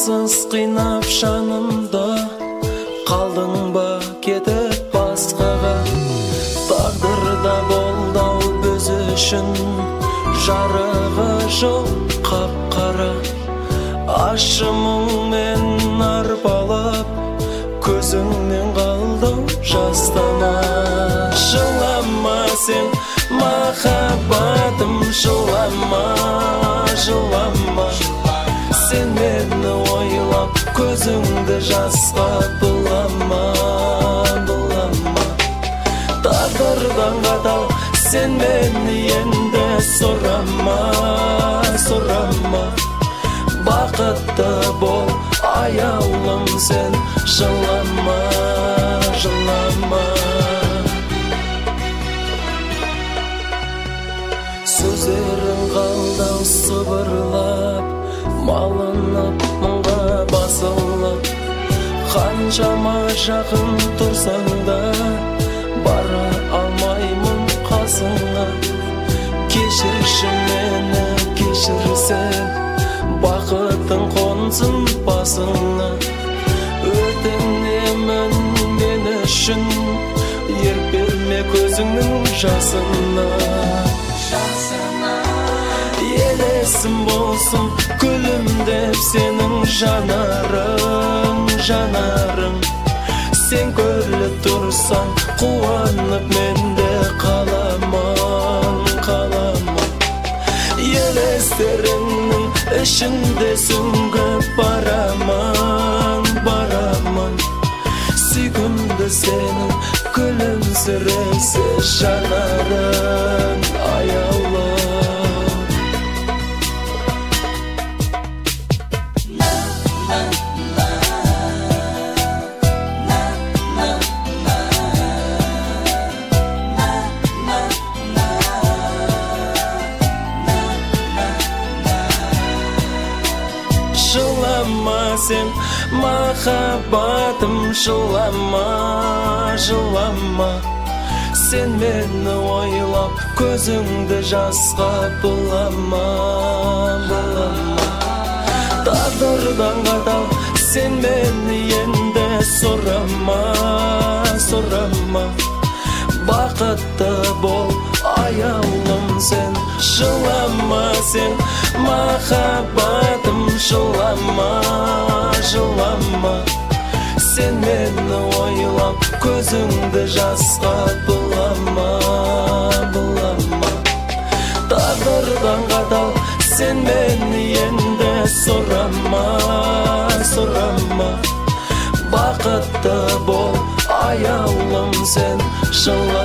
амалсыз қинап жанымда, қалдың ба кетіп басқаға? Тағдырда болды-ау біз үшін жарығы жоқ қап-қара. Ащы мұңмен арбалып, көзіңнен қалдым жастама. Жылама сен махаббатым, жылама, жылама. Сен мені ойлап көзіңді жасқа бұлама, бұлама. Тағдырдан қатал сен мені енді сұрама, сұрама. Бақытты бол аяулым сен, жылама, жылама. Сөздерің қалдау сыбырлап, малынып мұңға басылып. Қаншама жақын тұрсаң да, бара алмаймын қасыңа. Кешірші мені, кешірсең, бақытың қонсын басыңа. Өтінемін мен үшін, ерік берме көзіңнің жасына. Елесім болсын күлімдеп сенің жанарың, жанарың. Сен күліп тұрсаң қуанып менде қаламын, қаламын. Елестеріңнің ішінде сүңгіп барамын, барамын. Сүйкімді сенің күлімсіресе жанарың аяулы. Жылама сен махаббатым, жылама, жылама. Сен мені ойлап көзіңді жасқа бұлама, бұлама. Тағдырдан қатал сен мені енді сұрама, сұрама. Бақытты бол аяулым сен, жылама сен махаббатым, жылама, жылама. Сен мені ойлап көзіңді жасқа бұлама, бұлама. Тағдырдан қатал сен мені енді сұрама, сұрама. Бақытты бол аяулым сен, жылама.